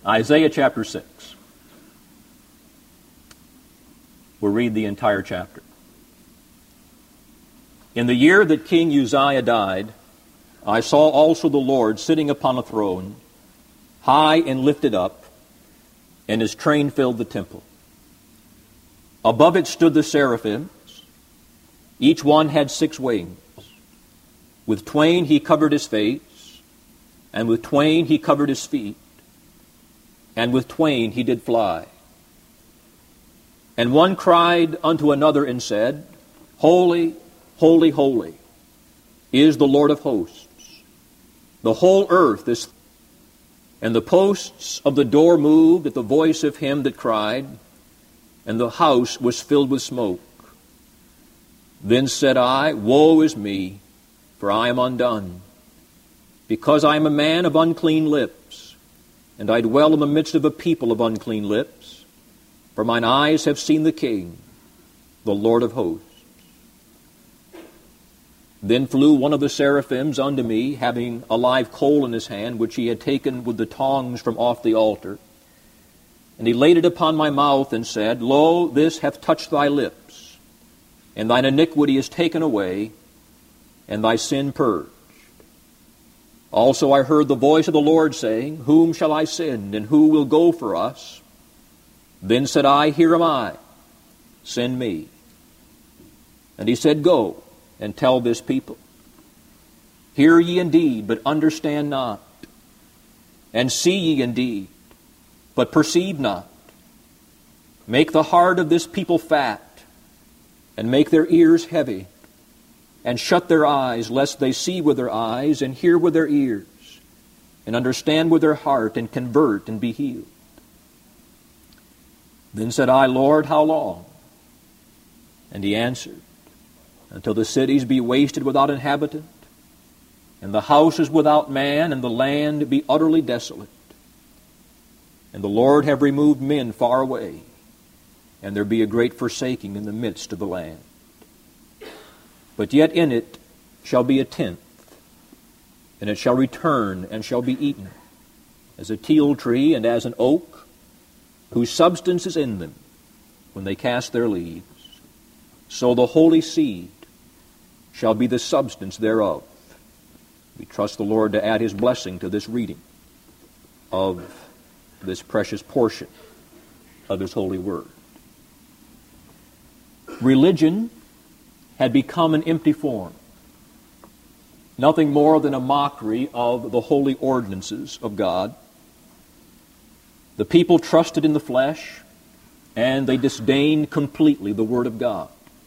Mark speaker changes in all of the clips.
Speaker 1: Isaiah chapter 6. We'll read the entire chapter. In the year that King Uzziah died, I saw also the Lord sitting upon a throne, high and lifted up, and his train filled the temple. Above it stood the seraphims. Each one had 6 wings. With twain he covered his face, and with twain he covered his feet, and with twain he did fly. And one cried unto another and said, Holy, holy, holy is the Lord of hosts. The whole earth is... And the posts of the door moved at the voice of him that cried, and the house was filled with smoke. Then said I, Woe is me, for I am undone, because I am a man of unclean lips, and I dwell in the midst of a people of unclean lips, for mine eyes have seen the King, the Lord of hosts. Then flew one of the seraphims unto me, having a live coal in his hand, which he had taken with the tongs from off the altar. And he laid it upon my mouth and said, Lo, this hath touched thy lips, and thine iniquity is taken away, and thy sin purged. Also I heard the voice of the Lord saying, Whom shall I send, and who will go for us? Then said I, Here am I, send me. And he said, Go, and tell this people, Hear ye indeed, but understand not, and see ye indeed, but perceive not. Make the heart of this people fat, and make their ears heavy, and shut their eyes, lest they see with their eyes, and hear with their ears, and understand with their heart, and convert, and be healed. Then said I, Lord, how long? And he answered, Until the cities be wasted without inhabitant, and the houses without man, and the land be utterly desolate. And the Lord have removed men far away, and there be a great forsaking in the midst of the land. But yet in it shall be a tenth, and it shall return and shall be eaten, as a teil tree and as an oak, whose substance is in them when they cast their leaves. So the holy seed shall be the substance thereof. We trust the Lord to add his blessing to this reading of this precious portion of his holy word. Religion had become an empty form, nothing more than a mockery of the holy ordinances of God. The people trusted in the flesh, and they disdained completely the Word of God.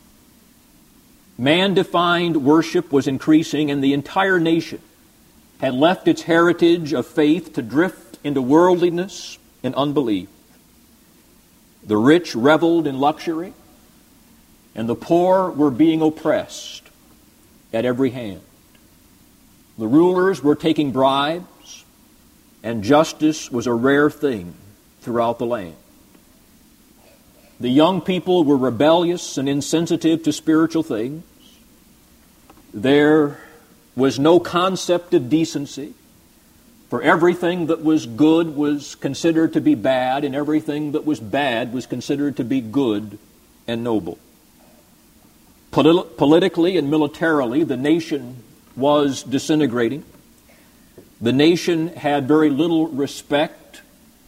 Speaker 1: Man-defined worship was increasing, and the entire nation had left its heritage of faith to drift into worldliness and unbelief. The rich reveled in luxury, and the poor were being oppressed at every hand. The rulers were taking bribes, and justice was a rare thing throughout the land. The young people were rebellious and insensitive to spiritual things. There was no concept of decency, for everything that was good was considered to be bad, and everything that was bad was considered to be good and noble. Politically and militarily, the nation was disintegrating. The nation had very little respect.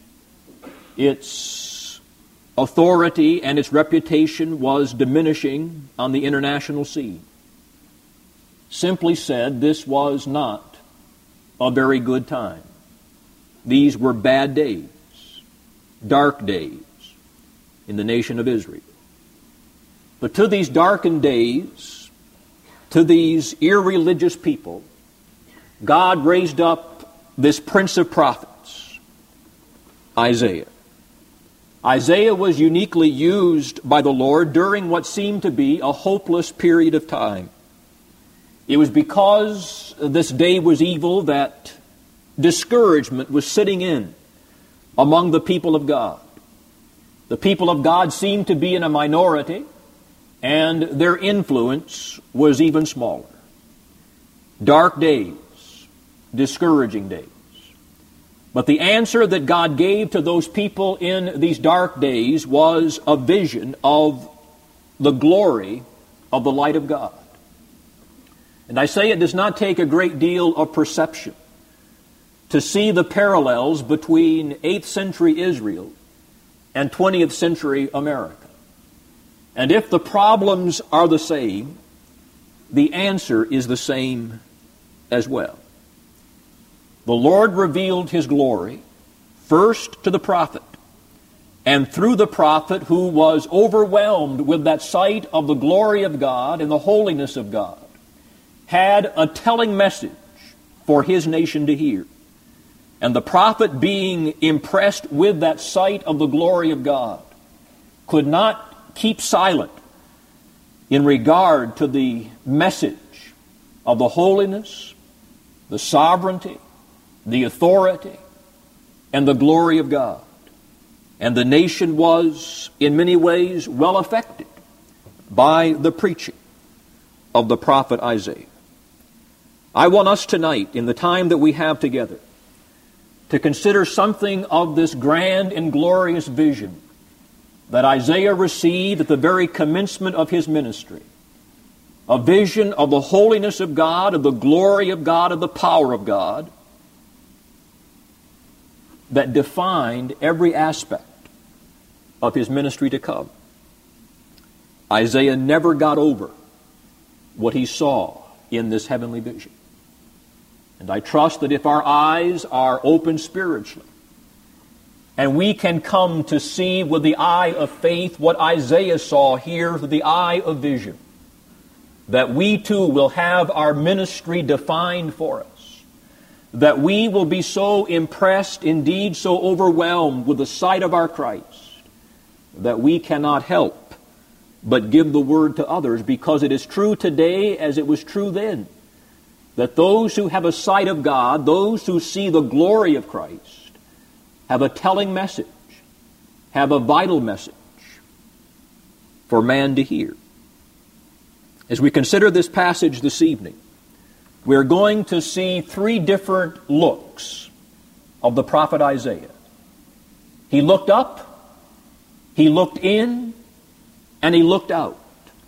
Speaker 1: Its authority and its reputation was diminishing on the international scene. Simply said, this was not a very good time. These were bad days, dark days in the nation of Israel. But to these darkened days, to these irreligious people, God raised up this prince of prophets, Isaiah. Isaiah was uniquely used by the Lord during what seemed to be a hopeless period of time. It was because this day was evil that discouragement was sitting in among the people of God. The people of God seemed to be in a minority, and their influence was even smaller. Dark days, discouraging days. But the answer that God gave to those people in these dark days was a vision of the glory of the light of God. And I say it does not take a great deal of perception to see the parallels between 8th century Israel and 20th century America. And if the problems are the same, the answer is the same as well. The Lord revealed His glory first to the prophet, and through the prophet, who was overwhelmed with that sight of the glory of God and the holiness of God, had a telling message for his nation to hear. And the prophet, being impressed with that sight of the glory of God, could not keep silent in regard to the message of the holiness, the sovereignty, the authority, and the glory of God. And the nation was, in many ways, well affected by the preaching of the prophet Isaiah. I want us tonight, in the time that we have together, to consider something of this grand and glorious vision that Isaiah received at the very commencement of his ministry. A vision of the holiness of God, of the glory of God, of the power of God, that defined every aspect of his ministry to come. Isaiah never got over what he saw in this heavenly vision. And I trust that if our eyes are open spiritually, and we can come to see with the eye of faith what Isaiah saw here through the eye of vision, that we too will have our ministry defined for us, that we will be so impressed, indeed so overwhelmed with the sight of our Christ, that we cannot help but give the word to others, because it is true today as it was true then, that those who have a sight of God, those who see the glory of Christ, have a telling message, have a vital message for man to hear. As we consider this passage this evening, we're going to see three different looks of the prophet Isaiah. He looked up, he looked in, and he looked out.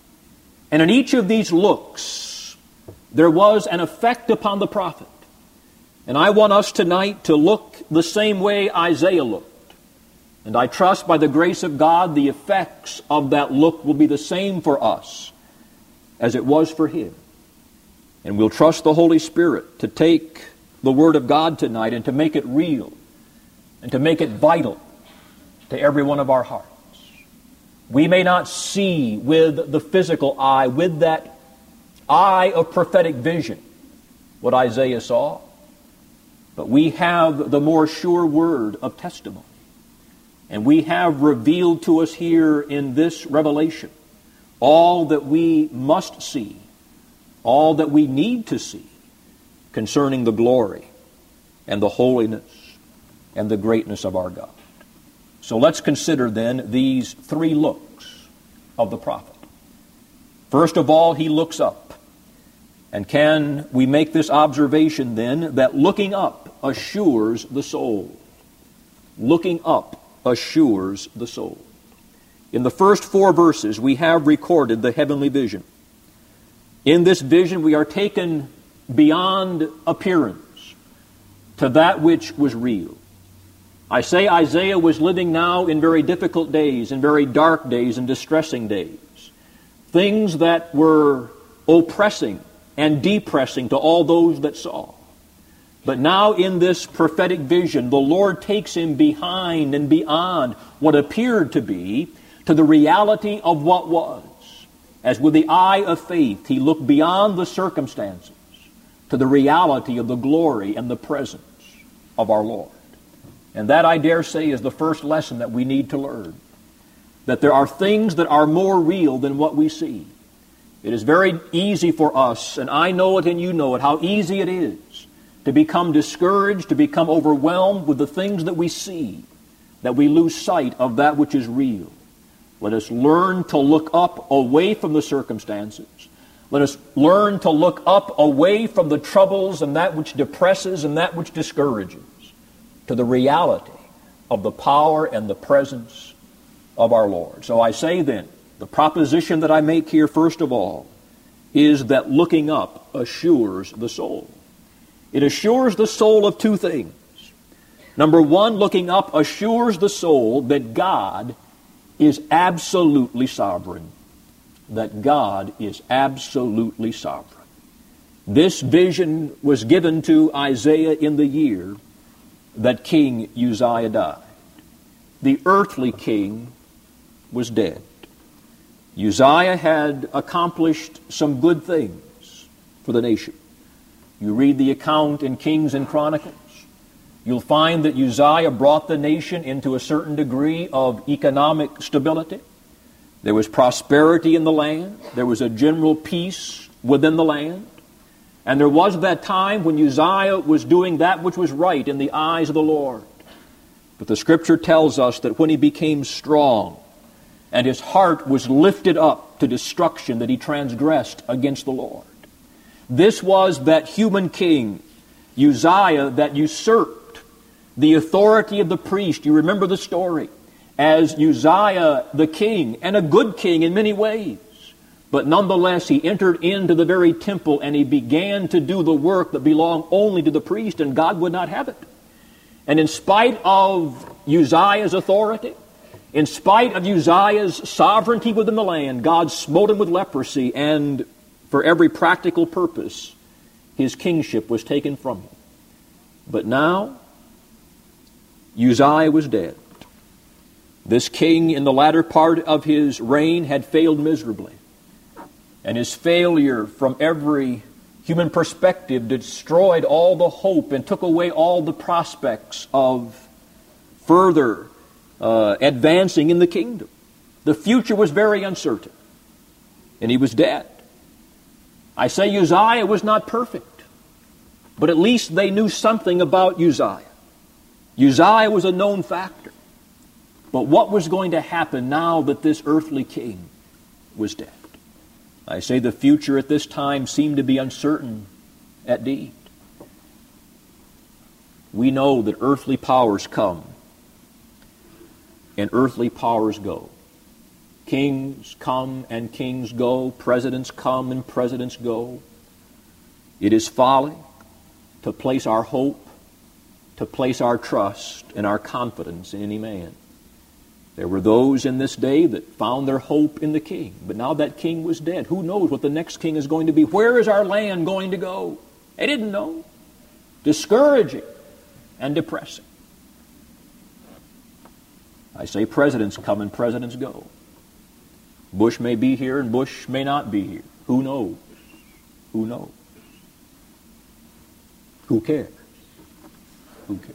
Speaker 1: And in each of these looks, there was an effect upon the prophet. And I want us tonight to look the same way Isaiah looked. And I trust by the grace of God, the effects of that look will be the same for us as it was for him. And we'll trust the Holy Spirit to take the Word of God tonight and to make it real and to make it vital to every one of our hearts. We may not see with the physical eye, with that eye of prophetic vision, what Isaiah saw, but we have the more sure word of testimony. And we have revealed to us here in this revelation all that we must see, all that we need to see concerning the glory and the holiness and the greatness of our God. So let's consider then these three looks of the prophet. First of all, he looks up. And can we make this observation then, that looking up assures the soul? Looking up assures the soul. In the first 4 verses, we have recorded the heavenly vision. In this vision, we are taken beyond appearance to that which was real. I say Isaiah was living now in very difficult days, in very dark days, and distressing days. Things that were oppressing and depressing to all those that saw. But now in this prophetic vision, the Lord takes him behind and beyond what appeared to be, to the reality of what was. As with the eye of faith, he looked beyond the circumstances to the reality of the glory and the presence of our Lord. And that, I dare say, is the first lesson that we need to learn. That there are things that are more real than what we see. It is very easy for us, and I know it and you know it, how easy it is to become discouraged, to become overwhelmed with the things that we see, that we lose sight of that which is real. Let us learn to look up away from the circumstances. Let us learn to look up away from the troubles and that which depresses and that which discourages, to the reality of the power and the presence of our Lord. So I say then, the proposition that I make here first of all is that looking up assures the soul. It assures the soul of two things. Number one, looking up assures the soul that God is absolutely sovereign. That God is absolutely sovereign. This vision was given to Isaiah in the year that King Uzziah died. The earthly king was dead. Uzziah had accomplished some good things for the nation. You read the account in Kings and Chronicles, you'll find that Uzziah brought the nation into a certain degree of economic stability. There was prosperity in the land. There was a general peace within the land. And there was that time when Uzziah was doing that which was right in the eyes of the Lord. But the Scripture tells us that when he became strong and his heart was lifted up to destruction, that he transgressed against the Lord. This was that human king, Uzziah, that usurped the authority of the priest. You remember the story. As Uzziah the king, and a good king in many ways. But nonetheless, he entered into the very temple and he began to do the work that belonged only to the priest, and God would not have it. And in spite of Uzziah's authority, in spite of Uzziah's sovereignty within the land, God smote him with leprosy, and for every practical purpose, his kingship was taken from him. But now, Uzziah was dead. This king, in the latter part of his reign, had failed miserably. And his failure from every human perspective destroyed all the hope and took away all the prospects of further advancing in the kingdom. The future was very uncertain. And he was dead. I say Uzziah was not perfect, but at least they knew something about Uzziah. Uzziah was a known factor. But what was going to happen now that this earthly king was dead? I say the future at this time seemed to be uncertain at deed. We know that earthly powers come and earthly powers go. Kings come and kings go. Presidents come and presidents go. It is folly to place our hope, to place our trust and our confidence in any man. There were those in this day that found their hope in the king. But now that king was dead. Who knows what the next king is going to be? Where is our land going to go? They didn't know. Discouraging and depressing. I say presidents come and presidents go. Bush may be here and Bush may not be here. Who knows? Who knows? Who cares? Who cares?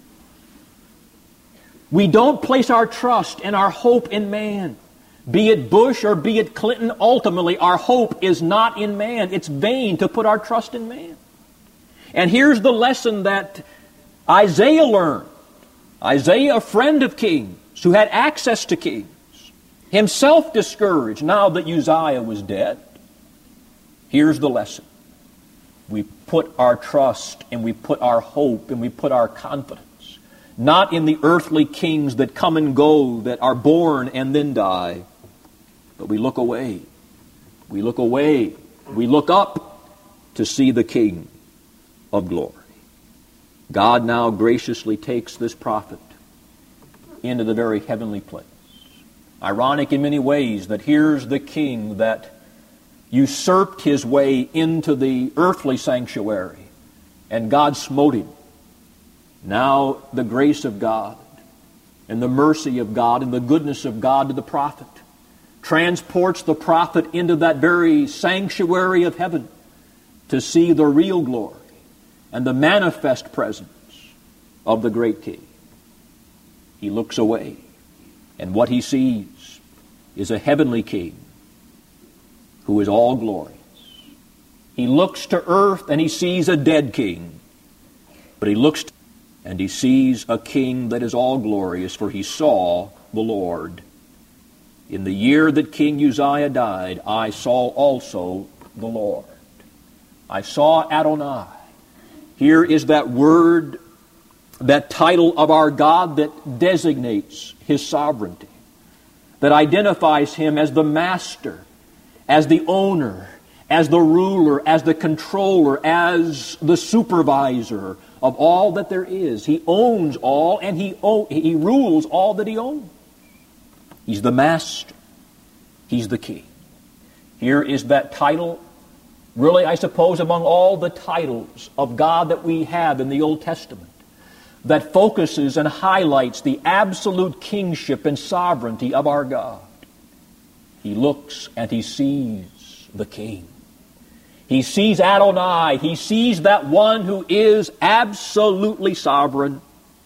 Speaker 1: We don't place our trust and our hope in man. Be it Bush or be it Clinton, ultimately our hope is not in man. It's vain to put our trust in man. And here's the lesson that Isaiah learned. Isaiah, a friend of kings, who had access to kings, himself discouraged now that Uzziah was dead. Here's the lesson. We put our trust and we put our hope and we put our confidence not in the earthly kings that come and go, that are born and then die, but we look away. We look away. We look up to see the King of glory. God now graciously takes this prophet into the very heavenly place. Ironic in many ways that here's the king that usurped his way into the earthly sanctuary, and God smote him. Now the grace of God and the mercy of God and the goodness of God to the prophet transports the prophet into that very sanctuary of heaven to see the real glory and the manifest presence of the great King. He looks away, and what he sees is a heavenly King who is all glorious. He looks to earth and he sees a dead king, but he looks and he sees a king that is all glorious, for he saw the Lord. In the year that King Uzziah died, I saw also the Lord. I saw Adonai. Here is that word that title of our God that designates His sovereignty, that identifies Him as the master, as the owner, as the ruler, as the controller, as the supervisor of all that there is. He owns all, and He rules all that He owns. He's the master. He's the king. Here is that title, really, I suppose, among all the titles of God that we have in the Old Testament, that focuses and highlights the absolute kingship and sovereignty of our God. He looks and He sees the King. He sees Adonai. He sees that one who is absolutely sovereign.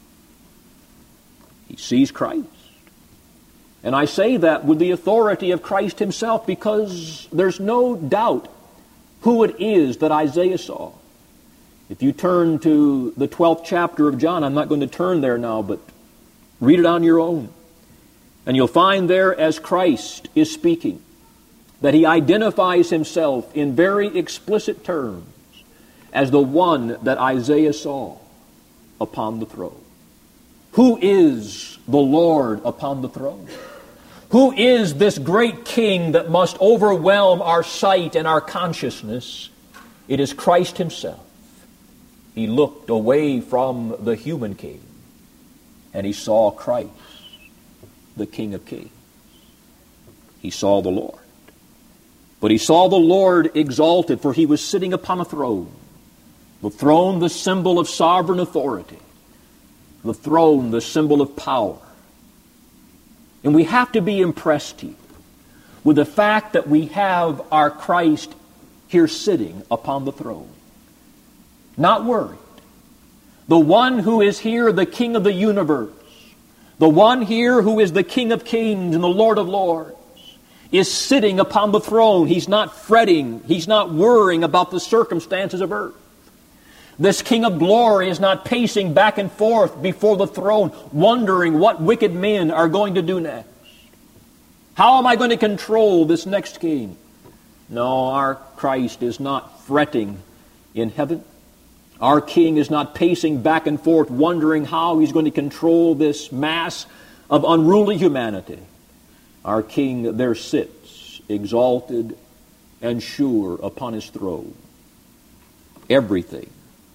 Speaker 1: He sees Christ. And I say that with the authority of Christ Himself, because there's no doubt who it is that Isaiah saw. If you turn to the 12th chapter of John, I'm not going to turn there now, but read it on your own. And you'll find there, as Christ is speaking, that He identifies Himself in very explicit terms as the one that Isaiah saw upon the throne. Who is the Lord upon the throne? Who is this great King that must overwhelm our sight and our consciousness? It is Christ Himself. He looked away from the human king, and He saw Christ, the King of Kings. He saw the Lord. But He saw the Lord exalted, for He was sitting upon a throne. The throne, the symbol of sovereign authority. The throne, the symbol of power. And we have to be impressed here with the fact that we have our Christ here sitting upon the throne. Not worried. The one who is here, the King of the universe, the one here who is the King of kings and the Lord of lords, is sitting upon the throne. He's not fretting. He's not worrying about the circumstances of earth. This King of glory is not pacing back and forth before the throne, wondering what wicked men are going to do next. How am I going to control this next king? No, our Christ is not fretting in heaven. Our King is not pacing back and forth, wondering how He's going to control this mass of unruly humanity. Our King there sits, exalted and sure upon His throne. Everything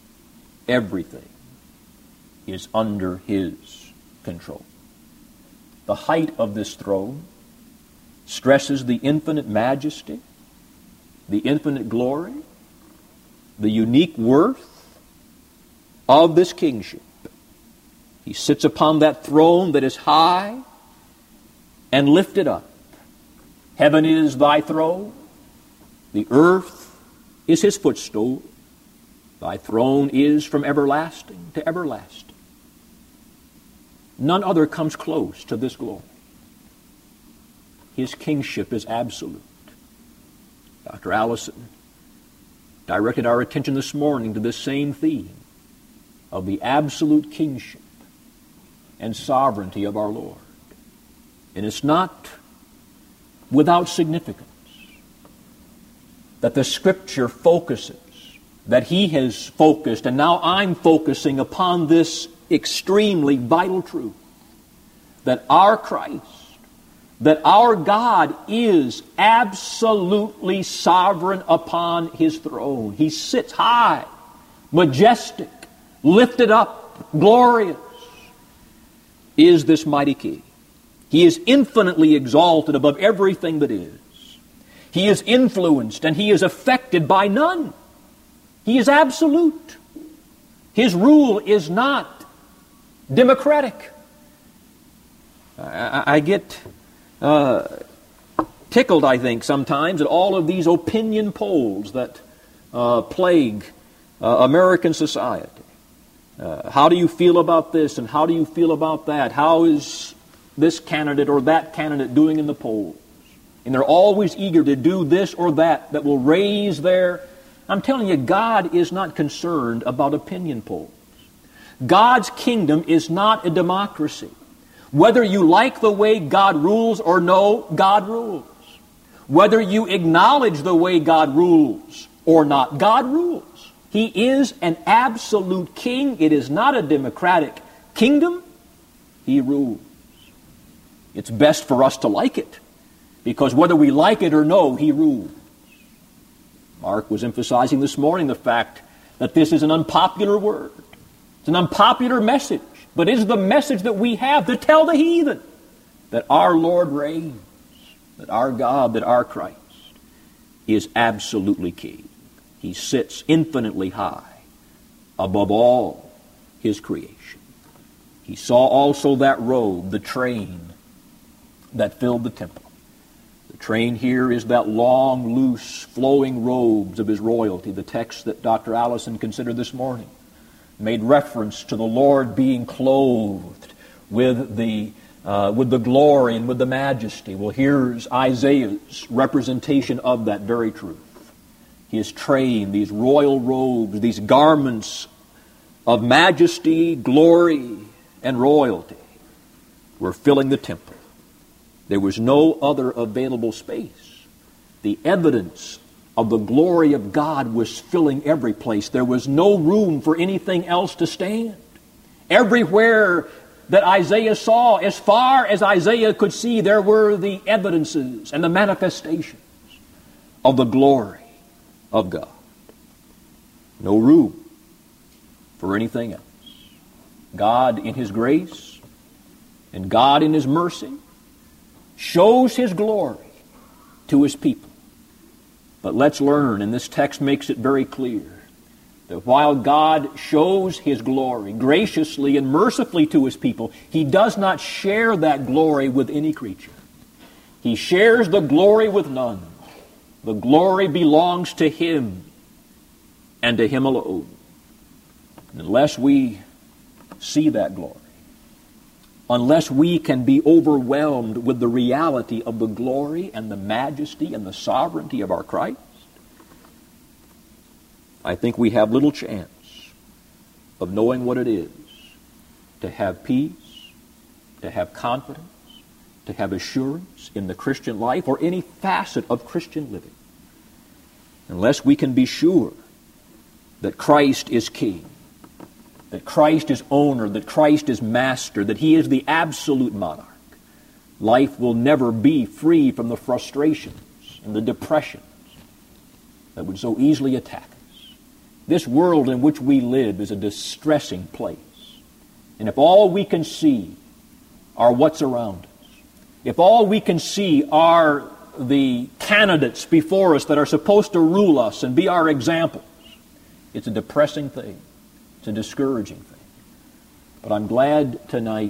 Speaker 1: is under His control. The height of this throne stresses the infinite majesty, the infinite glory, the unique worth of this kingship. He sits upon that throne that is high and lifted up. Heaven is Thy throne. The earth is His footstool. Thy throne is from everlasting to everlasting. None other comes close to this glory. His kingship is absolute. Dr. Allison directed our attention this morning to this same theme of the absolute kingship and sovereignty of our Lord. And it's not without significance that the Scripture focuses, that He has focused, and now I'm focusing upon this extremely vital truth, that our Christ, that our God is absolutely sovereign upon His throne. He sits high, majestic, lifted up, glorious, is this mighty King. He is infinitely exalted above everything that is. He is influenced and He is affected by none. He is absolute. His rule is not democratic. I get tickled, I think, sometimes at all of these opinion polls that plague American society. How do you feel about this and how do you feel about that? How is this candidate or that candidate doing in the polls? And they're always eager to do this or that will raise their... I'm telling you, God is not concerned about opinion polls. God's kingdom is not a democracy. Whether you like the way God rules or no, God rules. Whether you acknowledge the way God rules or not, God rules. He is an absolute king. It is not a democratic kingdom. He rules. It's best for us to like it, because whether we like it or no, he rules. Mark was emphasizing this morning the fact that this is an unpopular word. It's an unpopular message, but it is the message that we have to tell the heathen that our Lord reigns, that our God, that our Christ is absolutely king. He sits infinitely high above all his creation. He saw also that robe, the train that filled the temple. The train here is that long, loose, flowing robes of his royalty. The text that Dr. Allison considered this morning made reference to the Lord being clothed with the glory and with the majesty. Well, here's Isaiah's representation of that very truth. His train, these royal robes, these garments of majesty, glory, and royalty were filling the temple. There was no other available space. The evidence of the glory of God was filling every place. There was no room for anything else to stand. Everywhere that Isaiah saw, as far as Isaiah could see, there were the evidences and the manifestations of the glory of God. No room for anything else. God in his grace and God in his mercy shows his glory to his people. But let's learn, and this text makes it very clear, that while God shows his glory graciously and mercifully to his people, he does not share that glory with any creature. He shares the glory with none. The glory belongs to him and to him alone. And unless we see that glory, unless we can be overwhelmed with the reality of the glory and the majesty and the sovereignty of our Christ, I think we have little chance of knowing what it is to have peace, to have confidence, to have assurance in the Christian life or any facet of Christian living, unless we can be sure that Christ is King, that Christ is owner, that Christ is master, that he is the absolute monarch. Life will never be free from the frustrations and the depressions that would so easily attack us. This world in which we live is a distressing place. And if all we can see are what's around us, if all we can see are the candidates before us that are supposed to rule us and be our examples, it's a depressing thing. It's a discouraging thing. But I'm glad tonight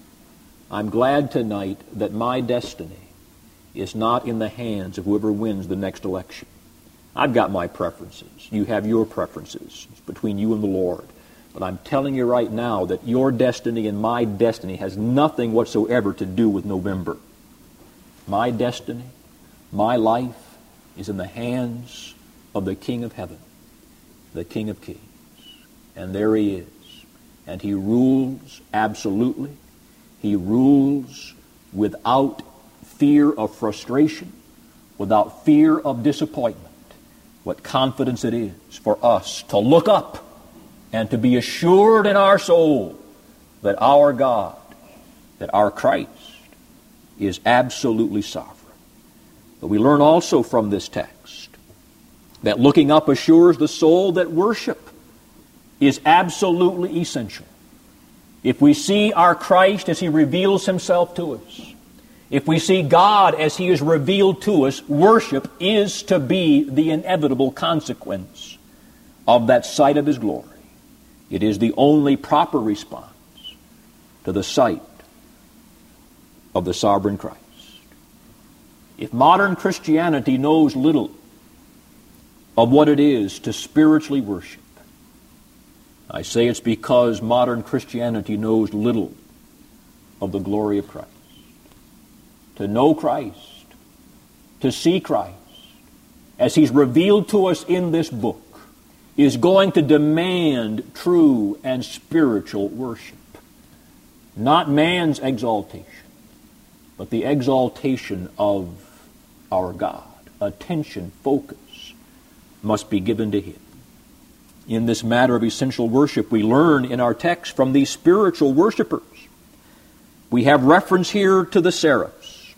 Speaker 1: that my destiny is not in the hands of whoever wins the next election. I've got my preferences. You have your preferences. It's between you and the Lord. But I'm telling you right now that your destiny and my destiny has nothing whatsoever to do with November. My destiny, my life is in the hands of the King of heaven, the King of kings. And there he is. And he rules absolutely. He rules without fear of frustration, without fear of disappointment. What confidence it is for us to look up and to be assured in our soul that our God, that our Christ is absolutely sovereign. But we learn also from this text that looking up assures the soul that worship is absolutely essential. If we see our Christ as he reveals himself to us, if we see God as he is revealed to us, worship is to be the inevitable consequence of that sight of his glory. It is the only proper response to the sight of the sovereign Christ. If modern Christianity knows little of what it is to spiritually worship, I say it's because modern Christianity knows little of the glory of Christ. To know Christ, to see Christ, as he's revealed to us in this book, is going to demand true and spiritual worship. Not man's exaltation, but the exaltation of our God. Attention, focus must be given to him. in this matter of essential worship. We learn in our text from these spiritual worshipers. We have reference here to the seraphs,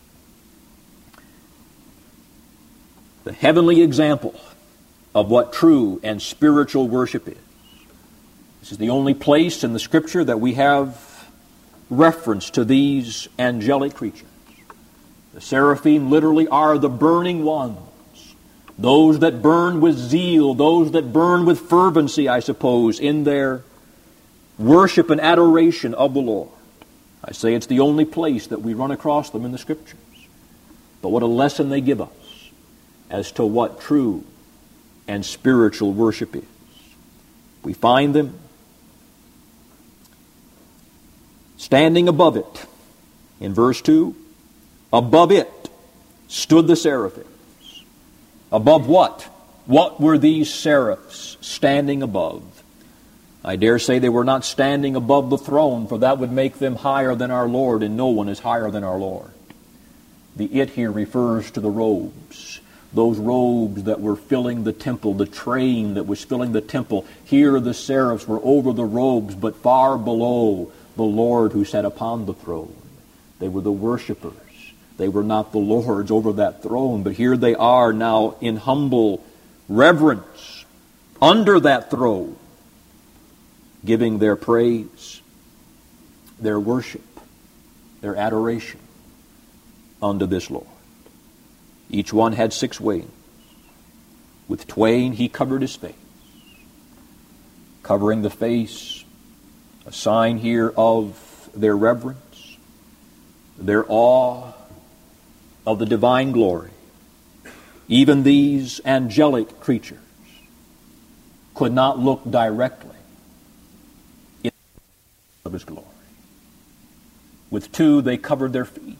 Speaker 1: the heavenly example of what true and spiritual worship is. This is the only place in the Scripture that we have reference to these angelic creatures. The seraphim literally are the burning ones, those that burn with zeal, those that burn with fervency, I suppose, in their worship and adoration of the Lord. I say it's the only place that we run across them in the Scriptures. But what a lesson they give us as to what true and spiritual worship is. We find them standing above it. In verse 2, above it stood the seraphims. Above what? What were these seraphs standing above? I dare say they were not standing above the throne, for that would make them higher than our Lord, and no one is higher than our Lord. The it here refers to the robes. Those robes that were filling the temple, the train that was filling the temple. Here the seraphs were over the robes, but far below the Lord who sat upon the throne. They were the worshipers. They were not the lords over that throne, but here they are now in humble reverence under that throne, giving their praise, their worship, their adoration unto this Lord. Each one had 6 wings. With twain he covered his face. Covering the face, a sign here of their reverence, their awe of the divine glory. Even these angelic creatures could not look directly in of his glory. With 2 they covered their feet.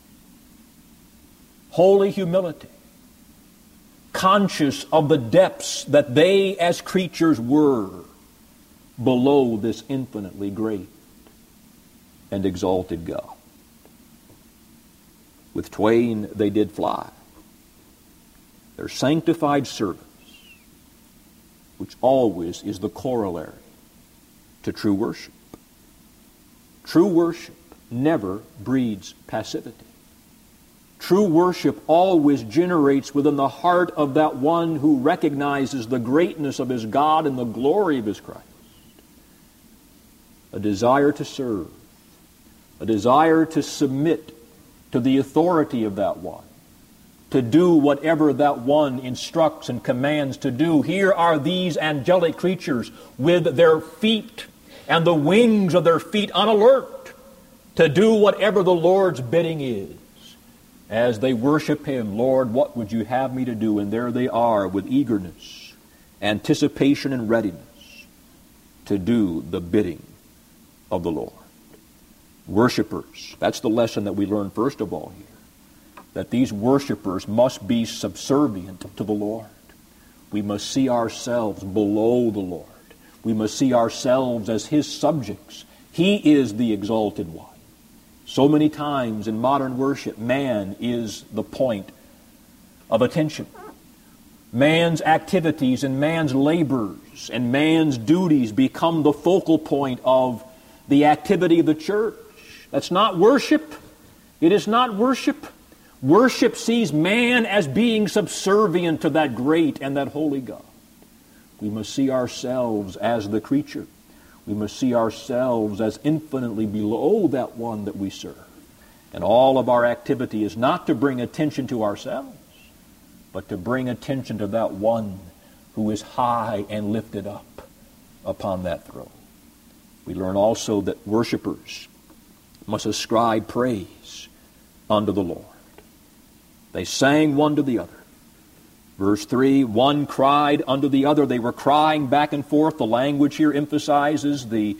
Speaker 1: Holy humility, conscious of the depths that they as creatures were below this infinitely great and exalted God. With twain they did fly. Their sanctified service, which always is the corollary to true worship. True worship never breeds passivity. True worship always generates within the heart of that one who recognizes the greatness of his God and the glory of his Christ a desire to serve, a desire to submit to the authority of that one, to do whatever that one instructs and commands to do. Here are these angelic creatures with their feet and the wings of their feet on alert to do whatever the Lord's bidding is. As they worship Him, Lord, what would you have me to do? And there they are with eagerness, anticipation, and readiness to do the bidding of the Lord. Worshippers, that's the lesson that we learn first of all here, that these worshippers must be subservient to the Lord. We must see ourselves below the Lord. We must see ourselves as His subjects. He is the exalted one. So many times in modern worship, man is the point of attention. Man's activities and man's labors and man's duties become the focal point of the activity of the church. That's not worship. It is not worship. Worship sees man as being subservient to that great and that holy God. We must see ourselves as the creature. We must see ourselves as infinitely below that one that we serve. And all of our activity is not to bring attention to ourselves, but to bring attention to that one who is high and lifted up upon that throne. We learn also that worshipers must ascribe praise unto the Lord. They sang one to the other. Verse 3, one cried unto the other. They were crying back and forth. The language here emphasizes the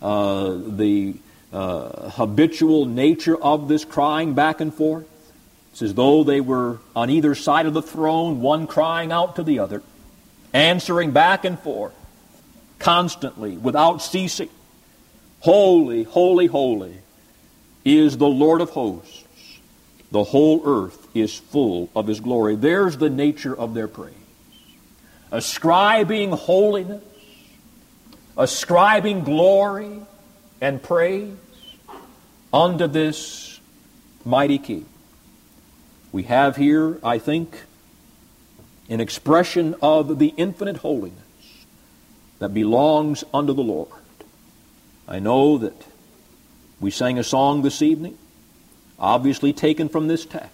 Speaker 1: habitual nature of this crying back and forth. It's as though they were on either side of the throne, one crying out to the other, answering back and forth, constantly, without ceasing. Holy, holy, holy is the Lord of hosts. The whole earth is full of His glory. There's the nature of their praise. Ascribing holiness ascribing glory and praise unto this mighty King. We have here, I think, an expression of the infinite holiness that belongs unto the Lord. I know that we sang a song this evening, obviously taken from this text.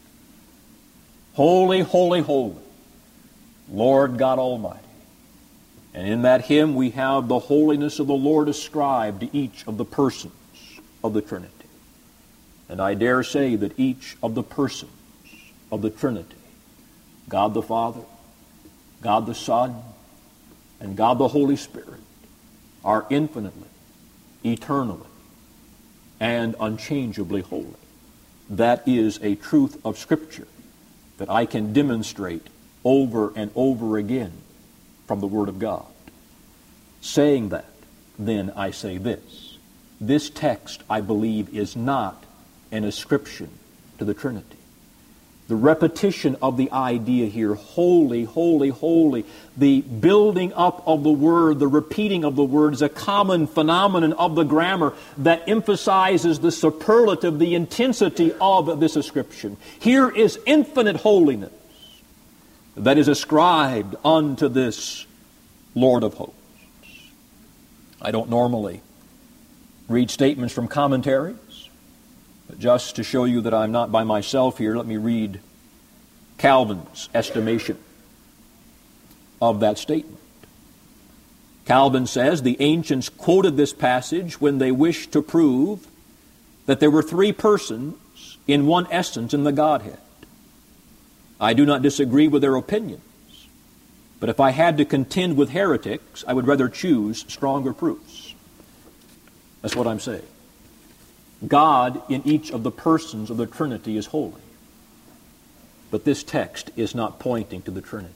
Speaker 1: Holy, holy, holy, Lord God Almighty. And in that hymn we have the holiness of the Lord ascribed to each of the persons of the Trinity. And I dare say that each of the persons of the Trinity, God the Father, God the Son, and God the Holy Spirit, are infinitely, eternally, and unchangeably holy. That is a truth of Scripture that I can demonstrate over and over again from the Word of God. Saying that, then I say this. This text, I believe, is not an ascription to the Trinity. The repetition of the idea here, holy, holy, holy, the building up of the word, the repeating of the word is a common phenomenon of the grammar that emphasizes the superlative, the intensity of this ascription. Here is infinite holiness that is ascribed unto this Lord of hosts. I don't normally read statements from commentaries, but just to show you that I'm not by myself here, let me read Calvin's estimation of that statement. Calvin says the ancients quoted this passage when they wished to prove that there were three persons in one essence in the Godhead. I do not disagree with their opinions, but if I had to contend with heretics, I would rather choose stronger proofs. That's what I'm saying. God in each of the persons of the Trinity is holy. But this text is not pointing to the Trinity.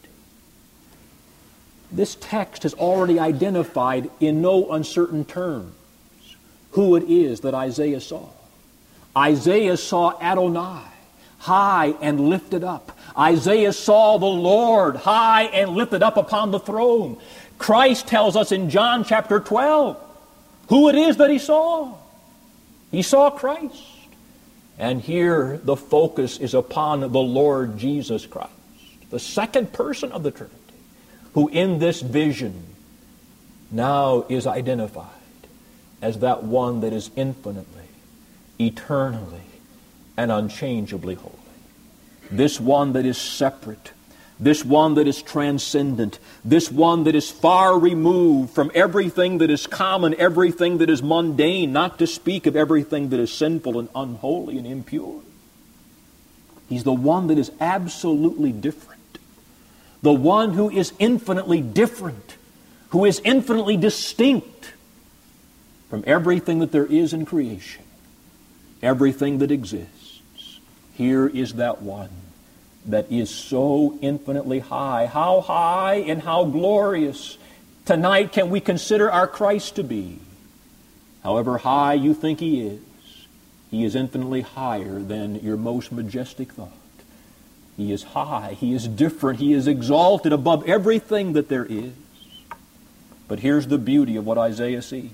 Speaker 1: This text has already identified in no uncertain terms who it is that Isaiah saw. Isaiah saw Adonai, high and lifted up. Isaiah saw the Lord, high and lifted up upon the throne. Christ tells us in John chapter 12 who it is that he saw. He saw Christ. And here the focus is upon the Lord Jesus Christ, the second person of the Trinity, who in this vision now is identified as that one that is infinitely, eternally, and unchangeably holy. This one that is separate, this one that is transcendent, this one that is far removed from everything that is common, everything that is mundane, not to speak of everything that is sinful and unholy and impure. He's the one that is absolutely different. The one who is infinitely different, who is infinitely distinct from everything that there is in creation, everything that exists. Here is that one that is so infinitely high. How high and how glorious tonight can we consider our Christ to be? However high you think He is infinitely higher than your most majestic thought. He is high, He is different, He is exalted above everything that there is. But here's the beauty of what Isaiah sees.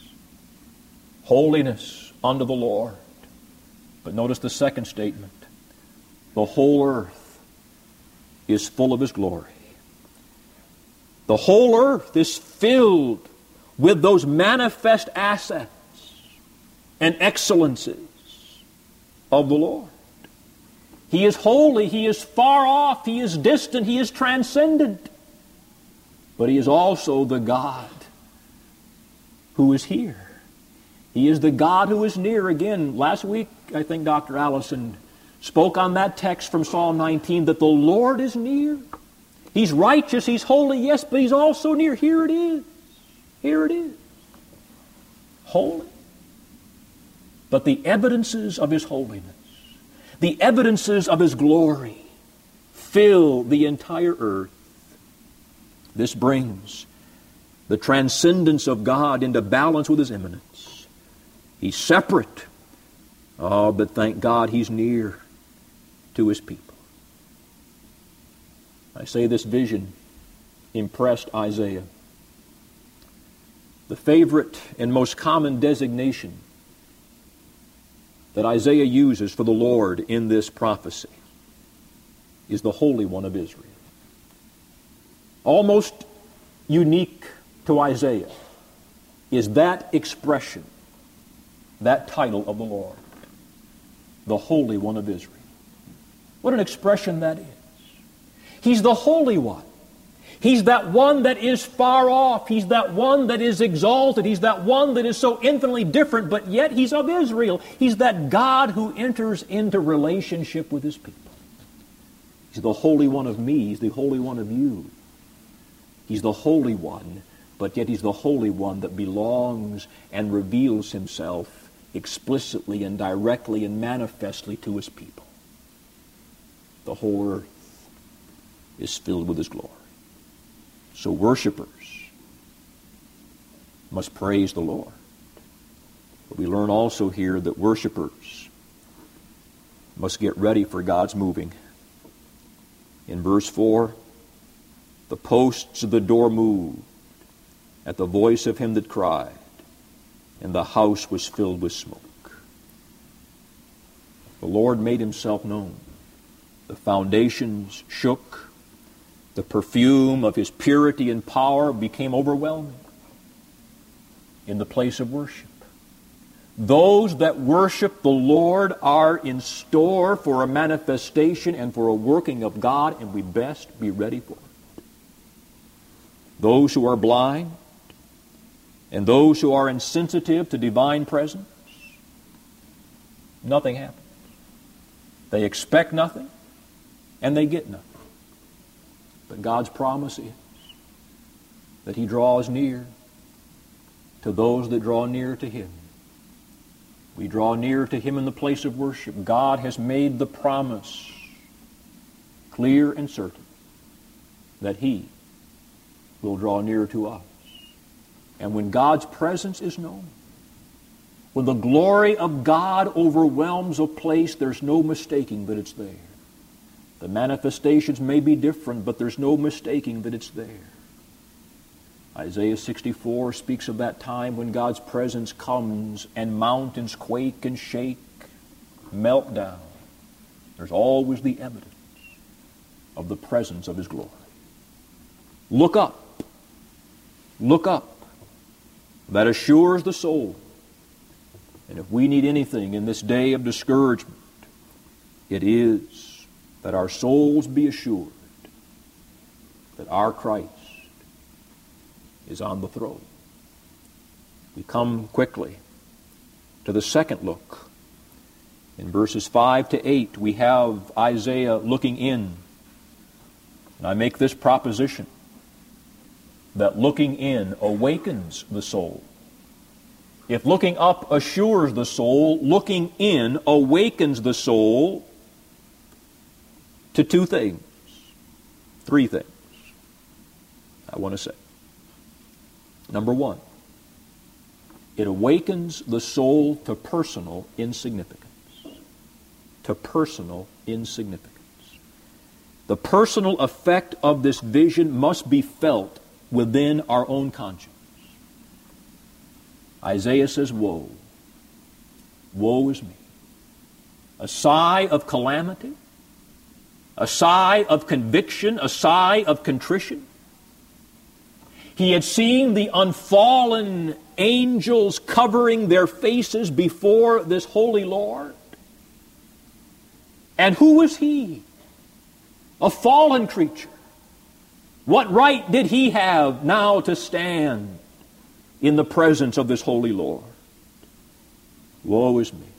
Speaker 1: Holiness unto the Lord. But notice the second statement. The whole earth is full of His glory. The whole earth is filled with those manifest assets and excellences of the Lord. He is holy, He is far off, He is distant, He is transcendent. But He is also the God who is here. He is the God who is near. Again, last week, I think Dr. Allison spoke on that text from Psalm 19 that the Lord is near. He's righteous, He's holy, yes, but He's also near. Here it is. Here it is. Holy. But the evidences of His holiness, the evidences of His glory, fill the entire earth. This brings the transcendence of God into balance with His immanence. He's separate. Oh, but thank God He's near to His people. I say this vision impressed Isaiah. The favorite and most common designation that Isaiah uses for the Lord in this prophecy is the Holy One of Israel. Almost unique to Isaiah is that expression, that title of the Lord, the Holy One of Israel. What an expression that is. He's the Holy One. He's that one that is far off. He's that one that is exalted. He's that one that is so infinitely different, but yet He's of Israel. He's that God who enters into relationship with His people. He's the Holy One of me. He's the Holy One of you. He's the Holy One, but yet He's the Holy One that belongs and reveals Himself explicitly and directly and manifestly to His people. The whole earth is filled with His glory. So worshipers must praise the Lord. But we learn also here that worshipers must get ready for God's moving. In verse 4, the posts of the door moved at the voice of him that cried, and the house was filled with smoke. The Lord made Himself known. The foundations shook. The perfume of His purity and power became overwhelming in the place of worship. Those that worship the Lord are in store for a manifestation and for a working of God, and we best be ready for it. Those who are blind and those who are insensitive to divine presence, nothing happens. They expect nothing and they get nothing. But God's promise is that He draws near to those that draw near to Him. We draw near to Him in the place of worship. God has made the promise clear and certain that He will draw near to us. And when God's presence is known, when the glory of God overwhelms a place, there's no mistaking that it's there. The manifestations may be different, but there's no mistaking that it's there. Isaiah 64 speaks of that time when God's presence comes and mountains quake and shake, melt down. There's always the evidence of the presence of His glory. Look up. Look up. That assures the soul. And if we need anything in this day of discouragement, it is that our souls be assured that our Christ is on the throne. We come quickly to the second look. In verses 5 to 8, we have Isaiah looking in. And I make this proposition, that looking in awakens the soul. If looking up assures the soul, looking in awakens the soul to two things, three things, I want to say. Number one, it awakens the soul to personal insignificance. To personal insignificance. The personal effect of this vision must be felt within our own conscience. Isaiah says, woe. Woe is me. A sigh of calamity, a sigh of conviction, a sigh of contrition. He had seen the unfallen angels covering their faces before this holy Lord. And who was he? A fallen creature. What right did he have now to stand in the presence of this holy Lord? Woe is me.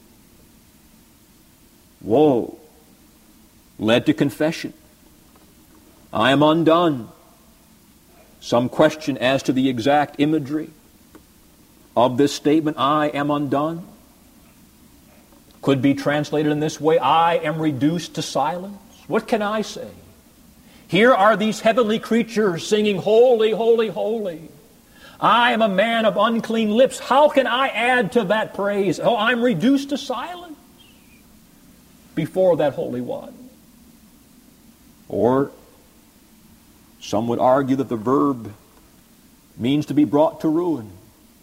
Speaker 1: Woe led to confession. I am undone. Some question as to the exact imagery of this statement, I am undone. Could be translated in this way, I am reduced to silence. What can I say? Here are these heavenly creatures singing, holy, holy, holy. I am a man of unclean lips. How can I add to that praise? Oh, I'm reduced to silence before that Holy One. Or some would argue that the verb means to be brought to ruin.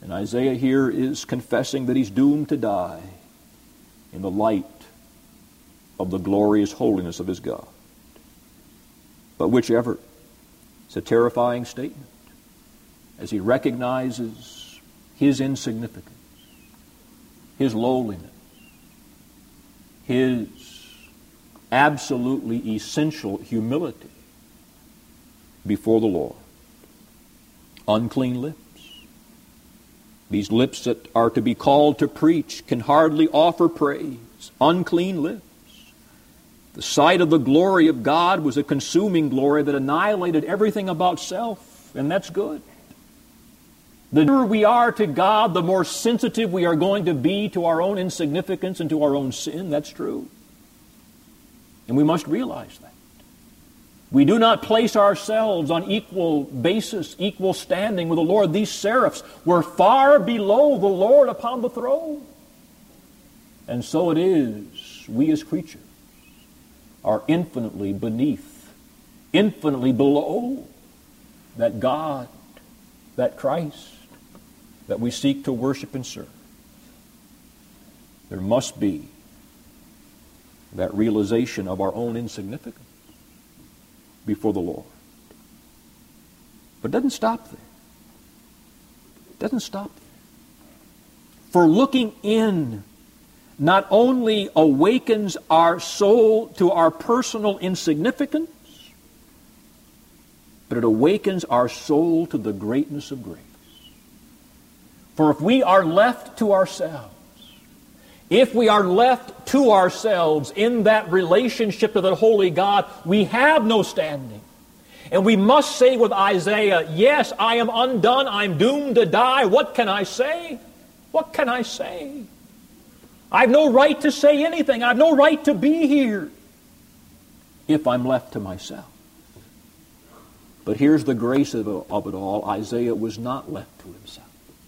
Speaker 1: And Isaiah here is confessing that he's doomed to die in the light of the glorious holiness of his God. But whichever, it's a terrifying statement as he recognizes his insignificance, his lowliness, his absolutely essential humility before the Lord. Unclean lips. These lips that are to be called to preach can hardly offer praise. Unclean lips. The sight of the glory of God was a consuming glory that annihilated everything about self, and that's good. The nearer we are to God, the more sensitive we are going to be to our own insignificance and to our own sin. That's true. And we must realize that. We do not place ourselves on equal basis, equal standing with the Lord. These seraphs were far below the Lord upon the throne. And so it is, we as creatures are infinitely beneath, infinitely below that God, that Christ, that we seek to worship and serve. There must be that realization of our own insignificance before the Lord. But it doesn't stop there. It doesn't stop there. For looking in not only awakens our soul to our personal insignificance, but it awakens our soul to the greatness of grace. For if we are left to ourselves, if we are left to ourselves in that relationship to the holy God, we have no standing. And we must say with Isaiah, yes, I am undone, I'm doomed to die. What can I say? What can I say? I have no right to say anything. I have no right to be here if I'm left to myself. But here's the grace of it all. Isaiah was not left to himself.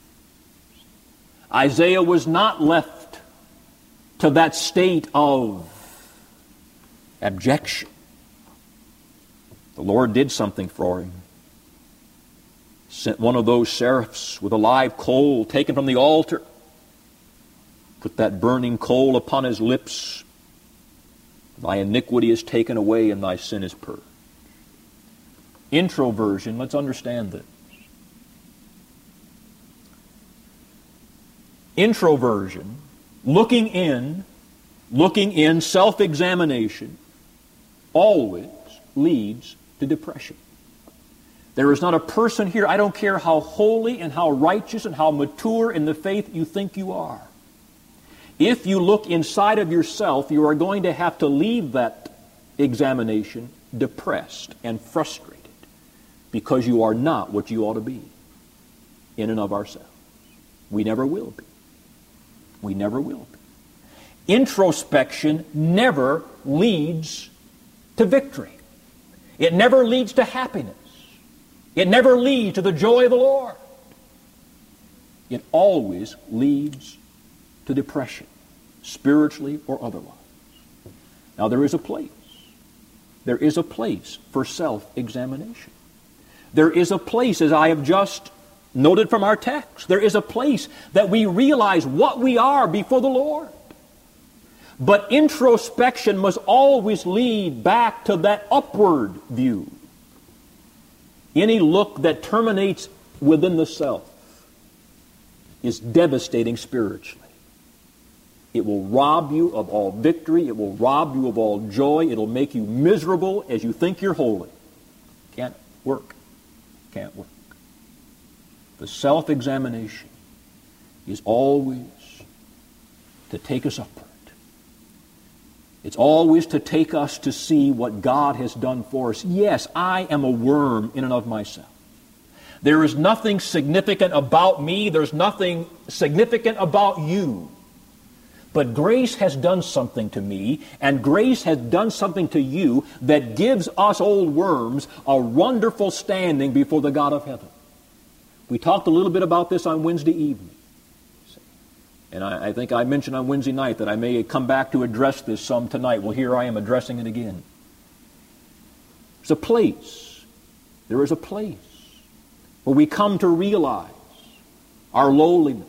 Speaker 1: Isaiah was not left to that state of abjection. The Lord did something for him. Sent one of those seraphs with a live coal taken from the altar. Put that burning coal upon his lips. Thy iniquity is taken away and thy sin is purged. Introversion, let's understand this. Introversion, looking in, self-examination, always leads to depression. There is not a person here, I don't care how holy and how righteous and how mature in the faith you think you are. If you look inside of yourself, you are going to have to leave that examination depressed and frustrated because you are not what you ought to be in and of ourselves. We never will be. We never will be. Introspection never leads to victory. It never leads to happiness. It never leads to the joy of the Lord. It always leads to depression, spiritually or otherwise. Now there is a place. There is a place for self-examination. There is a place, as I have just noted from our text, there is a place that we realize what we are before the Lord. But introspection must always lead back to that upward view. Any look that terminates within the self is devastating spiritually. It will rob you of all victory. It will rob you of all joy. It'll make you miserable as you think you're holy. Can't work. Can't work. The self-examination is always to take us upward. It's always to take us to see what God has done for us. Yes, I am a worm in and of myself. There is nothing significant about me. There's nothing significant about you. But grace has done something to me, and grace has done something to you that gives us old worms a wonderful standing before the God of heaven. We talked a little bit about this on Wednesday evening. And I think I mentioned on Wednesday night that I may come back to address this some tonight. Well, here I am addressing it again. There's a place. There is a place where we come to realize our lowliness.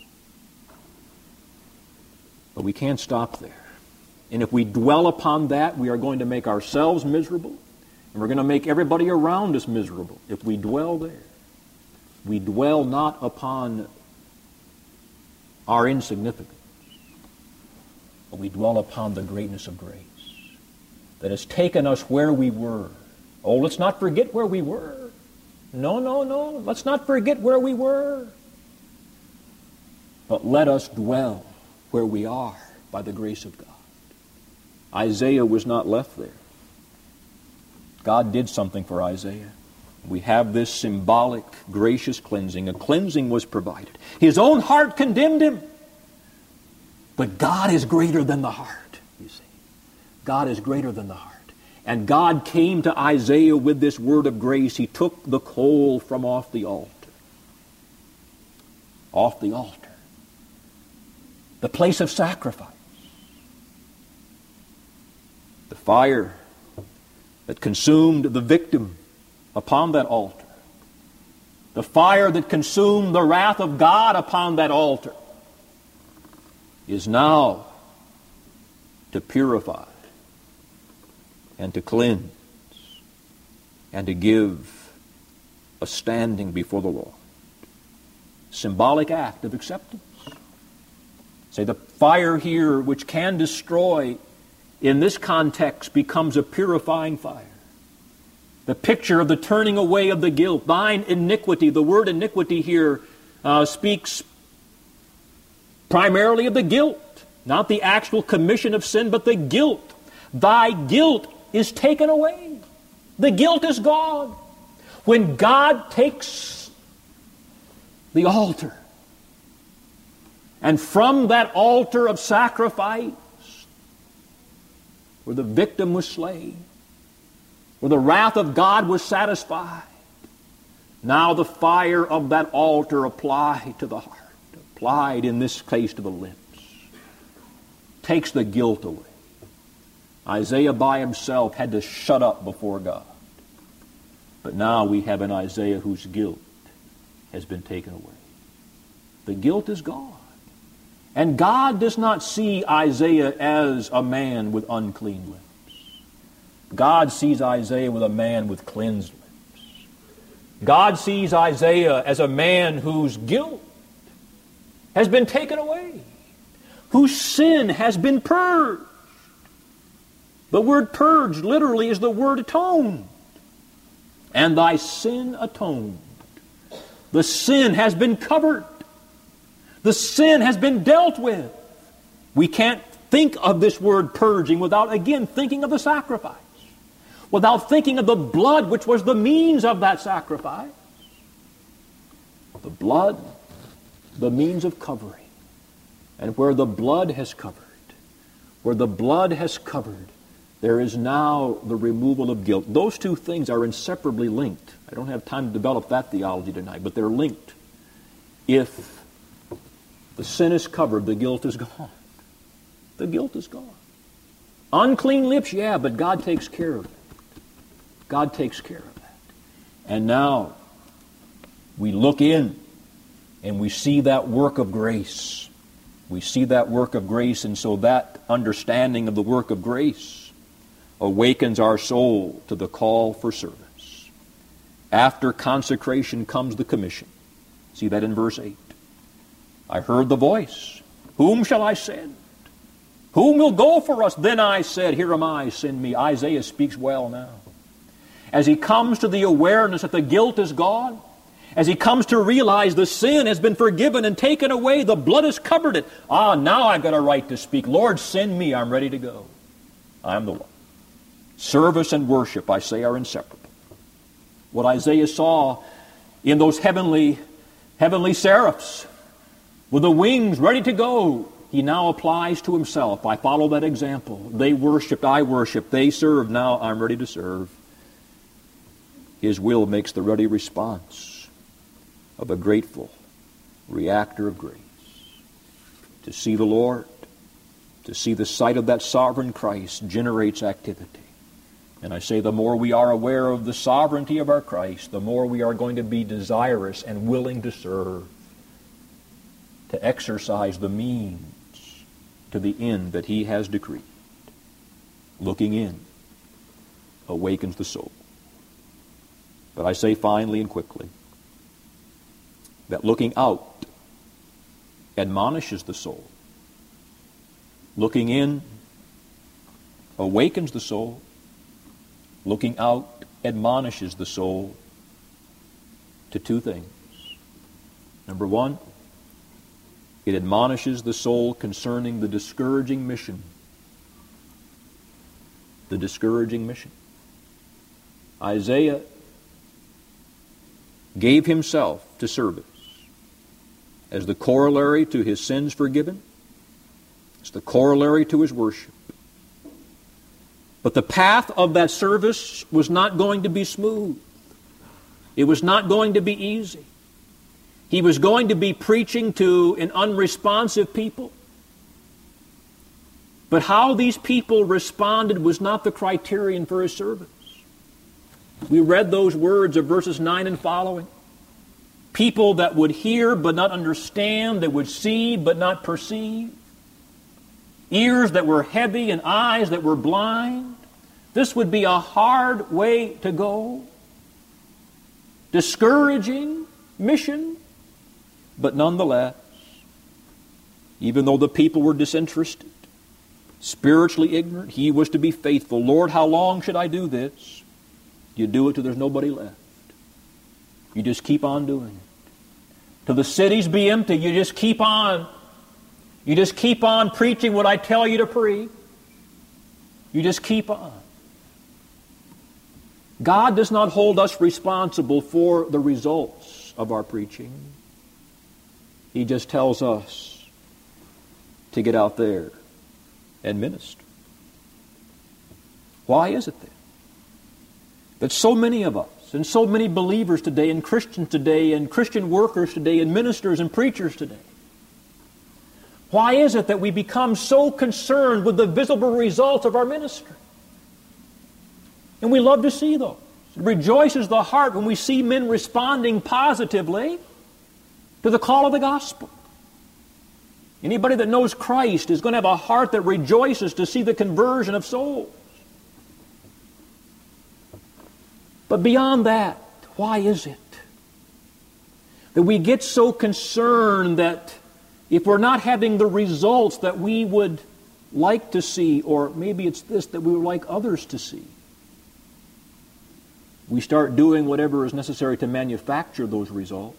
Speaker 1: But we can't stop there. And if we dwell upon that, we are going to make ourselves miserable, and we're going to make everybody around us miserable if we dwell there. We dwell not upon our insignificance, but we dwell upon the greatness of grace that has taken us where we were. Oh, let's not forget where we were. No. Let's not forget where we were. But let us dwell where we are by the grace of God. Isaiah was not left there. God did something for Isaiah. We have this symbolic, gracious cleansing. A cleansing was provided. His own heart condemned him. But God is greater than the heart, you see. God is greater than the heart. And God came to Isaiah with this word of grace. He took the coal from off the altar. Off the altar. The place of sacrifice. The fire that consumed the victim upon that altar. The fire that consumed the wrath of God upon that altar is now to purify and to cleanse and to give a standing before the Lord. Symbolic act of acceptance. Say the fire here which can destroy in this context becomes a purifying fire. The picture of the turning away of the guilt. Thine iniquity, the word iniquity here speaks primarily of the guilt. Not the actual commission of sin, but the guilt. Thy guilt is taken away. The guilt is gone. When God takes the altar, and from that altar of sacrifice, where the victim was slain, where the wrath of God was satisfied, now the fire of that altar applied to the heart, applied in this case to the lips, takes the guilt away. Isaiah by himself had to shut up before God. But now we have an Isaiah whose guilt has been taken away. The guilt is gone. And God does not see Isaiah as a man with unclean lips. God sees Isaiah with a man with cleansed lips. God sees Isaiah as a man whose guilt has been taken away, whose sin has been purged. The word purged literally is the word atoned. And thy sin atoned. The sin has been covered. The sin has been dealt with. We can't think of this word purging without, again, thinking of the sacrifice. Without thinking of the blood which was the means of that sacrifice. The blood, the means of covering. And where the blood has covered, there is now the removal of guilt. Those two things are inseparably linked. I don't have time to develop that theology tonight, but they're linked. If the sin is covered, the guilt is gone. The guilt is gone. Unclean lips, yeah, but God takes care of it. God takes care of that. And now we look in and we see that work of grace. We see that work of grace, and so that understanding of the work of grace awakens our soul to the call for service. After consecration comes the commission. See that in verse 8. I heard the voice. Whom shall I send? Whom will go for us? Then I said, here am I, send me. Isaiah speaks well now. As he comes to the awareness that the guilt is gone, as he comes to realize the sin has been forgiven and taken away, the blood has covered it. Now I've got a right to speak. Lord, send me. I'm ready to go. I'm the one. Service and worship, I say, are inseparable. What Isaiah saw in those heavenly seraphs with the wings ready to go, he now applies to himself. I follow that example. They worshiped, I worship. They served, now I'm ready to serve. His will makes the ready response of a grateful reactor of grace. To see the Lord, to see the sight of that sovereign Christ generates activity. And I say the more we are aware of the sovereignty of our Christ, the more we are going to be desirous and willing to serve to exercise the means to the end that he has decreed. Looking in awakens the soul. But I say finally and quickly that looking out admonishes the soul. Looking in awakens the soul. Looking out admonishes the soul to two things. Number one, it admonishes the soul concerning the discouraging mission. The discouraging mission. Isaiah gave himself to service as the corollary to his sins forgiven. It's the corollary to his worship. But the path of that service was not going to be smooth. It was not going to be easy. He was going to be preaching to an unresponsive people. But how these people responded was not the criterion for his service. We read those words of verses 9 and following. People that would hear but not understand, that would see but not perceive. Ears that were heavy and eyes that were blind. This would be a hard way to go. Discouraging mission. But nonetheless, even though the people were disinterested, spiritually ignorant, he was to be faithful. Lord, how long should I do this? You do it till there's nobody left. You just keep on doing it. Till the cities be empty, you just keep on. You just keep on preaching what I tell you to preach. You just keep on. God does not hold us responsible for the results of our preaching. He just tells us to get out there and minister. Why is it then that so many of us and so many believers today and Christians today and Christian workers today and ministers and preachers today, why is it that we become so concerned with the visible results of our ministry? And we love to see those. It rejoices the heart when we see men responding positively to the call of the gospel. Anybody that knows Christ is going to have a heart that rejoices to see the conversion of souls. But beyond that, why is it that we get so concerned that if we're not having the results that we would like to see, or maybe it's this, that we would like others to see, we start doing whatever is necessary to manufacture those results?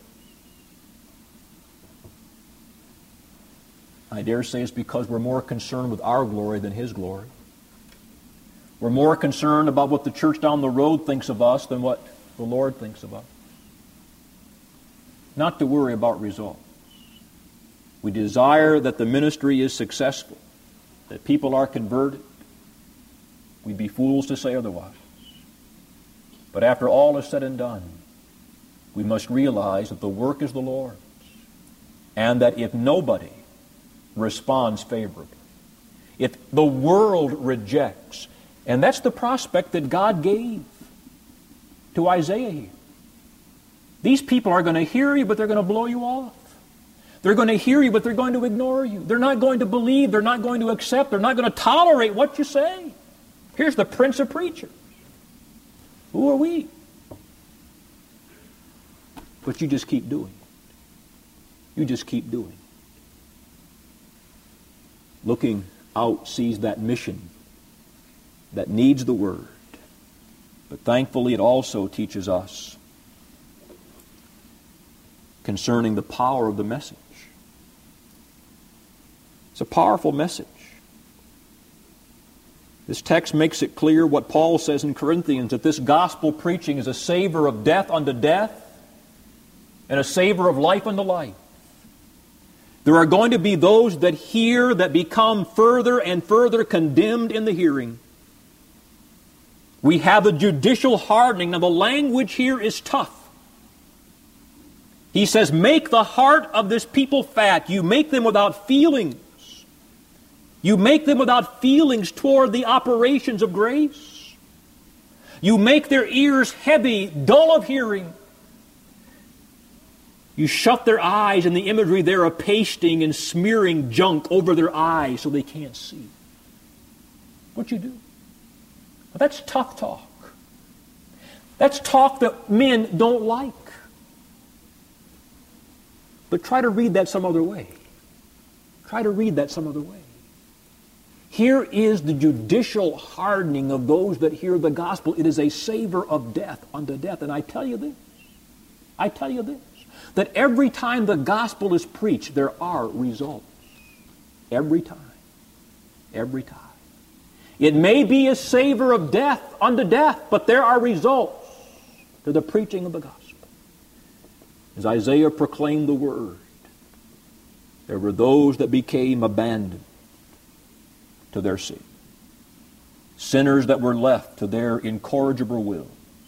Speaker 1: I dare say it's because we're more concerned with our glory than His glory. We're more concerned about what the church down the road thinks of us than what the Lord thinks of us. Not to worry about results. We desire that the ministry is successful, that people are converted. We'd be fools to say otherwise. But after all is said and done, we must realize that the work is the Lord's, and that if nobody responds favorably, if the world rejects, and that's the prospect that God gave to Isaiah here. These people are going to hear you, but they're going to blow you off. They're going to hear you, but they're going to ignore you. They're not going to believe. They're not going to accept. They're not going to tolerate what you say. Here's the Prince of Preachers. Who are we? But you just keep doing it. You just keep doing it. Looking out sees that mission that needs the Word. But thankfully it also teaches us concerning the power of the message. It's a powerful message. This text makes it clear what Paul says in Corinthians, that this gospel preaching is a savor of death unto death and a savor of life unto life. There are going to be those that hear that become further and further condemned in the hearing. We have a judicial hardening. Now the language here is tough. He says, make the heart of this people fat. You make them without feelings. You make them without feelings toward the operations of grace. You make their ears heavy, dull of hearing. You shut their eyes, and the imagery there of pasting and smearing junk over their eyes so they can't see. What'd you do? Well, that's tough talk. That's talk that men don't like. But try to read that some other way. Try to read that some other way. Here is the judicial hardening of those that hear the gospel. It is a savor of death unto death. And I tell you this, that every time the gospel is preached, there are results. Every time. Every time. It may be a savor of death unto death, but there are results to the preaching of the gospel. As Isaiah proclaimed the word, there were those that became abandoned to their sin. Sinners that were left to their incorrigible will.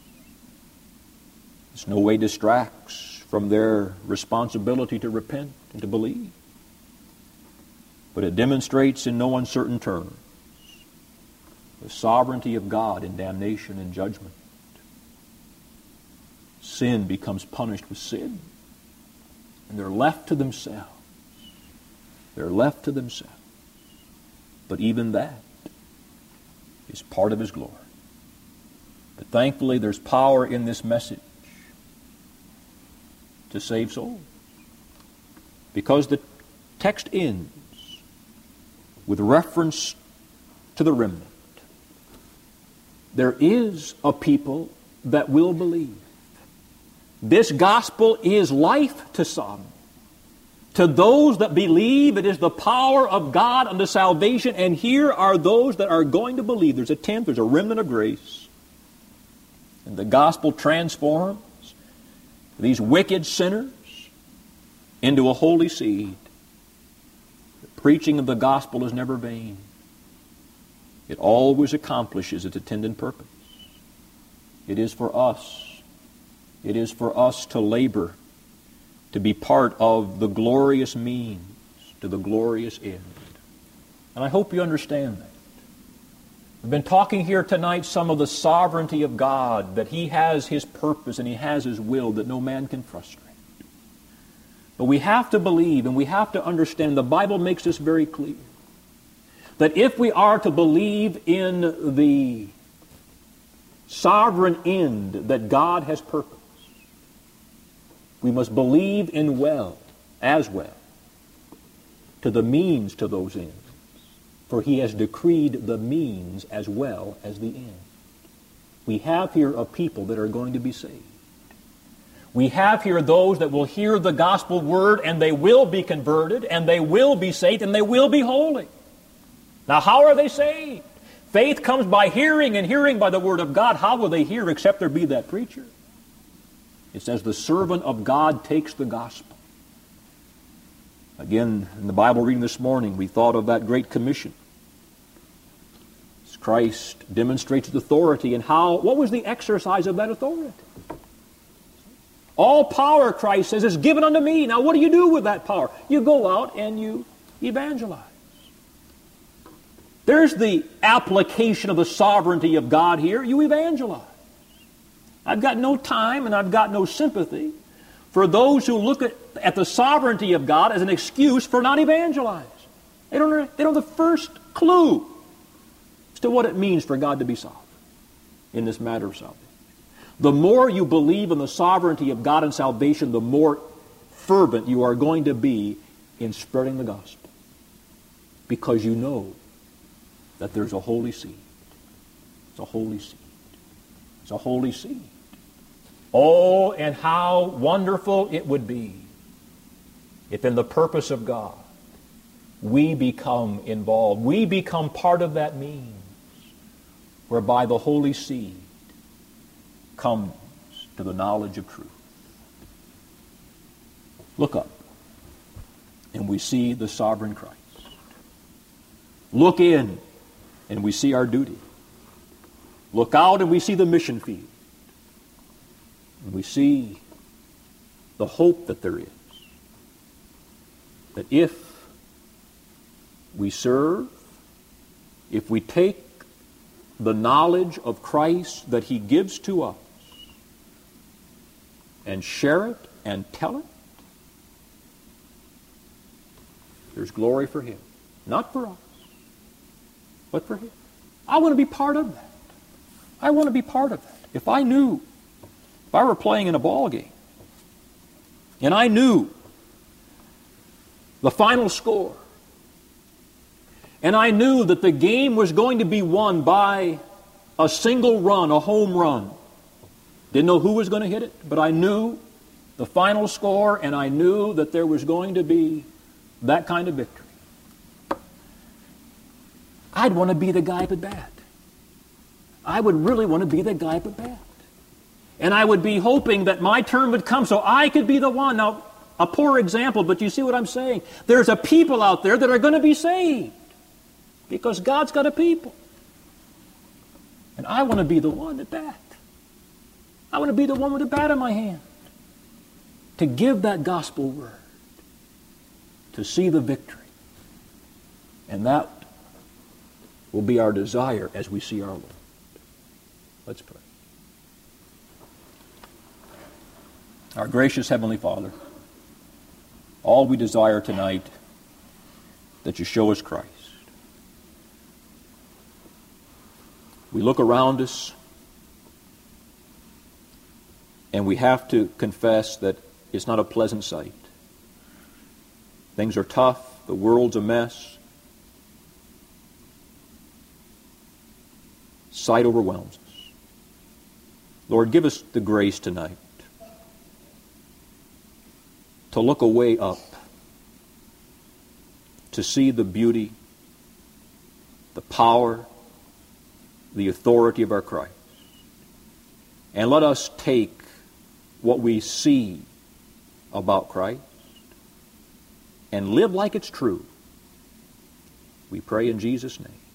Speaker 1: This no way distracts from their responsibility to repent and to believe. But it demonstrates in no uncertain terms the sovereignty of God in damnation and judgment. Sin becomes punished with sin. And they're left to themselves. They're left to themselves. But even that is part of His glory. But thankfully there's power in this message to save souls. Because the text ends with reference to the remnant. There is a people that will believe. This gospel is life to some. To those that believe, it is the power of God unto salvation. And here are those that are going to believe. There's a tenth, there's a remnant of grace. And the gospel transforms these wicked sinners into a holy seed. The preaching of the gospel is never vain. It always accomplishes its intended purpose. It is for us. It is for us to labor, to be part of the glorious means to the glorious end. And I hope you understand that. We've been talking here tonight some of the sovereignty of God, that He has His purpose and He has His will that no man can frustrate. But we have to believe and we have to understand, the Bible makes this very clear, that if we are to believe in the sovereign end that God has purposed, we must believe in as well, to the means to those ends. For He has decreed the means as well as the end. We have here a people that are going to be saved. We have here those that will hear the gospel word and they will be converted and they will be saved and they will be holy. Now, how are they saved? Faith comes by hearing and hearing by the word of God. How will they hear except there be that preacher? It says the servant of God takes the gospel. Again, in the Bible reading this morning, we thought of that great commission. As Christ demonstrates His authority and what was the exercise of that authority? All power, Christ says, is given unto me. Now what do you do with that power? You go out and you evangelize. There's the application of the sovereignty of God here. You evangelize. I've got no time and I've got no sympathy for those who look at the sovereignty of God as an excuse for not evangelizing. They don't have the first clue as to what it means for God to be sovereign in this matter of salvation. The more you believe in the sovereignty of God and salvation, the more fervent you are going to be in spreading the gospel. Because you know that there's a holy seed. It's a holy seed. It's a holy seed. Oh, and how wonderful it would be if in the purpose of God we become involved. We become part of that means whereby the holy seed comes to the knowledge of truth. Look up and we see the sovereign Christ. Look in and we see our duty. Look out and we see the mission field. And we see the hope that there is. That if we serve, if we take the knowledge of Christ that He gives to us and share it and tell it, There's glory for Him. Not for us, but for Him. I want to be part of that. I want to be part of that. If I were playing in a ball game, and I knew the final score, and I knew that the game was going to be won by a single run, a home run. Didn't know who was going to hit it, but I knew the final score, and I knew that there was going to be that kind of victory. I'd want to be the guy at bat. I would really want to be the guy at bat. And I would be hoping that my turn would come so I could be the one. Now, a poor example, but you see what I'm saying? There's a people out there that are going to be saved because God's got a people. And I want to be the one at bat. I want to be the one with the bat in my hand to give that gospel word, to see the victory. And that will be our desire as we see our Lord. Let's pray. Our gracious Heavenly Father, all we desire tonight that you show us Christ. We look around us and we have to confess that it's not a pleasant sight. Things are tough, the world's a mess. Sight overwhelms us. Lord, give us the grace tonight to look away up, to see the beauty, the power, the authority of our Christ. And let us take what we see about Christ and live like it's true. We pray in Jesus' name.